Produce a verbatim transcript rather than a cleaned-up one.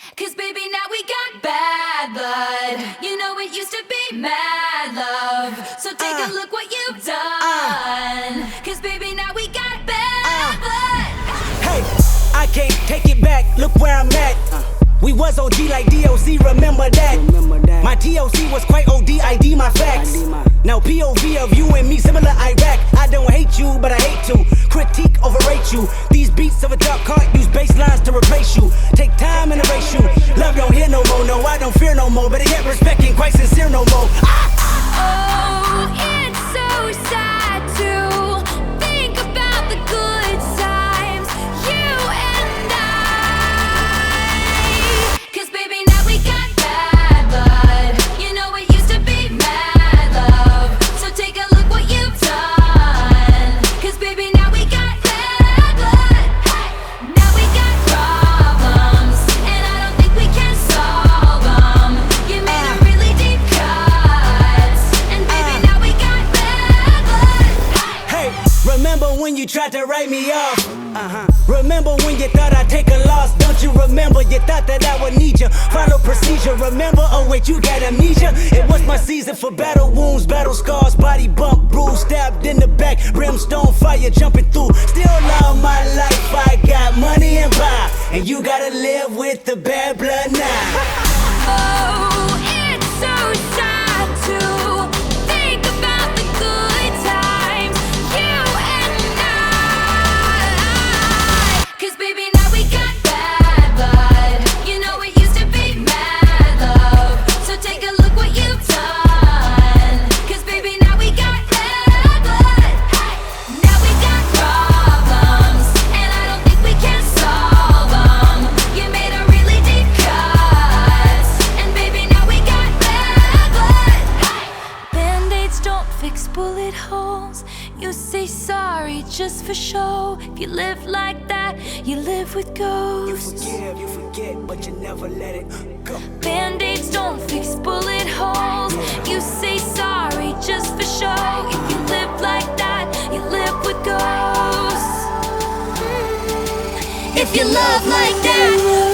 Cause baby, now we got bad blood. You know it used to be mad love. So take uh, a look what you've done. uh, Cause baby, now we got bad uh, blood. Hey, I can't take it back, look where I'm at. uh, We was O G like D O C, remember that. remember that My T O C was quite O D, I D my facts. my... Now P O V of you and me, similar Iraq. I don't hate you, but I hate to critique, overrate you. These beats of a dark cart use bass lines to replace you. Take time and erase you. Love don't hear no more, no, I don't fear no more. But I get respect ain't quite sincere no more. ah! Oh, it's so sad to think about the good times, you and I. Cause baby, now we got bad blood. You know it used to be mad love. So take a look what you've done. Cause baby, now we got bad blood. Now we got problems, and I don't think we can solve them. You made a really deep cut, and baby, now we got bad blood. Hey, remember when you tried to write me off? Uh-huh. Remember when you thought I'd take a loss? Don't you remember? You thought that I would need you. Follow procedure, remember? Oh wait, you got amnesia. It was my season for battle wounds, battle scars, body bump, bruise, stabbed in the back, brimstone fire jumping through. Still love my life, I got money and power, and you gotta live with the bad blood now. Oh, it's so sad to think about the good times, you and I. Cause baby, now we got bad blood. You know it used to be mad love. So take a look what you've done. Cause baby, now we got bad blood. Now we got problems, and I don't think we can solve them. You made a really deep cut, and baby, now we got bad blood. Band-aids don't fix bullet holes. You say sorry just for show. If you live like that, you live with You ghosts. forgive, you forget, but you never let it go. Band-aids don't fix bullet holes. You say sorry just for show. If you live like that, you live with ghosts. If you love like that,